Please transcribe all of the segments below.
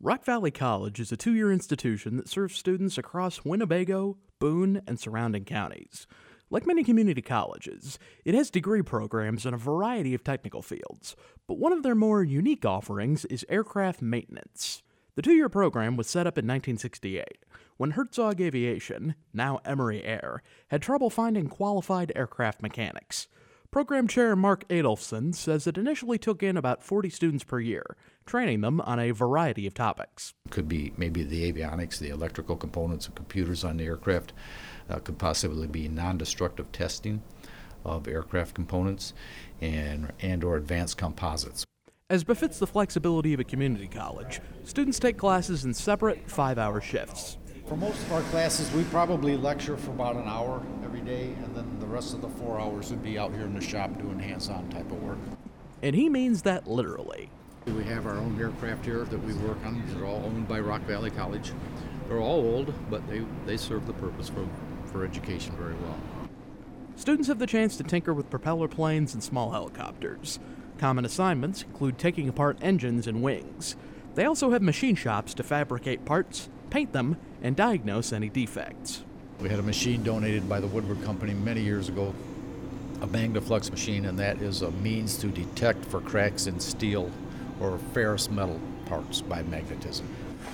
Rock Valley College is a two-year institution that serves students across Winnebago, Boone, and surrounding counties. Like many community colleges, it has degree programs in a variety of technical fields, but one of their more unique offerings is aircraft maintenance. The two-year program was set up in 1968, when Herzog Aviation, now Emory Air, had trouble finding qualified aircraft mechanics. Program Chair Mark Adolphson says it initially took in about 40 students per year, training them on a variety of topics. Could be maybe the avionics, the electrical components and computers on the aircraft. Could possibly be non-destructive testing of aircraft components and or advanced composites. As befits the flexibility of a community college, students take classes in separate 5-hour shifts. For most of our classes, we probably lecture for about an hour every day, and then the rest of the 4 hours would be out here in the shop doing hands-on type of work. And he means that literally. We have our own aircraft here that we work on. They're all owned by Rock Valley College. They're all old, but they serve the purpose for education very well. Students have the chance to tinker with propeller planes and small helicopters. Common assignments include taking apart engines and wings. They also have machine shops to fabricate parts, paint them, and diagnose any defects. We had a machine donated by the Woodward Company many years ago, a Magnaflux machine, and that is a means to detect for cracks in steel or ferrous metal parts by magnetism.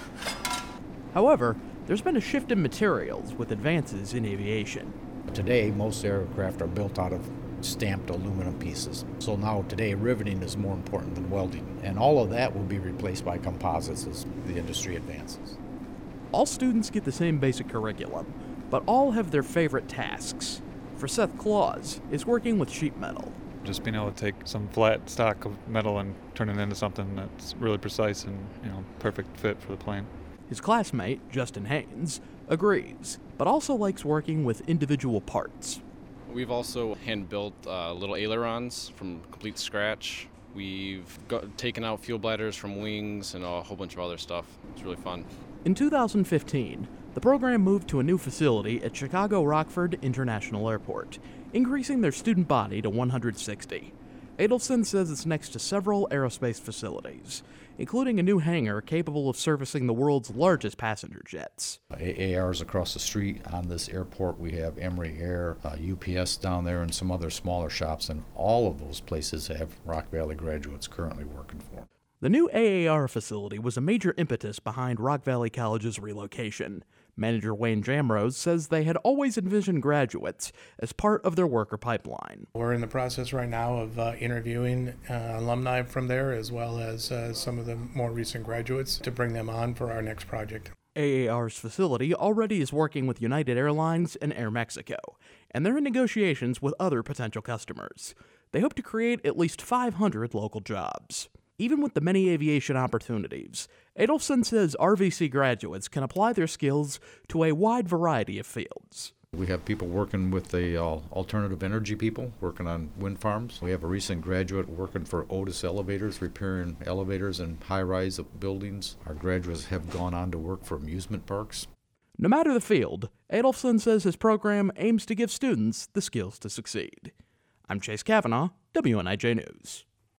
However, there's been a shift in materials with advances in aviation. Today, most aircraft are built out of stamped aluminum pieces. So now today, riveting is more important than welding, and all of that will be replaced by composites as the industry advances. All students get the same basic curriculum, but all have their favorite tasks. For Seth Claus, it's working with sheet metal. Just being able to take some flat stock of metal and turn it into something that's really precise and, perfect fit for the plane. His classmate, Justin Haynes, agrees, but also likes working with individual parts. We've also hand-built little ailerons from complete scratch. We've taken out fuel bladders from wings and a whole bunch of other stuff. It's really fun. In 2015, the program moved to a new facility at Chicago Rockford International Airport, increasing their student body to 160. Adelson says it's next to several aerospace facilities, including a new hangar capable of servicing the world's largest passenger jets. AAR's across the street on this airport. We have Emory Air, UPS down there, and some other smaller shops, and all of those places have Rock Valley graduates currently working for. The new AAR facility was a major impetus behind Rock Valley College's relocation. Manager Wayne Jamrose says they had always envisioned graduates as part of their worker pipeline. We're in the process right now of interviewing alumni from there, as well as some of the more recent graduates, to bring them on for our next project. AAR's facility already is working with United Airlines and Air Mexico, and they're in negotiations with other potential customers. They hope to create at least 500 local jobs. Even with the many aviation opportunities, Adolphson says RVC graduates can apply their skills to a wide variety of fields. We have people working with the alternative energy people, working on wind farms. We have a recent graduate working for Otis Elevators, repairing elevators in high-rise buildings. Our graduates have gone on to work for amusement parks. No matter the field, Adolphson says his program aims to give students the skills to succeed. I'm Chase Kavanaugh, WNIJ News.